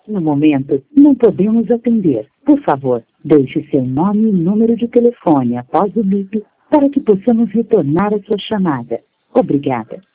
No momento, não podemos atender. Por favor, deixe seu nome e número de telefone após o bip para que possamos retornar a sua chamada. Obrigada.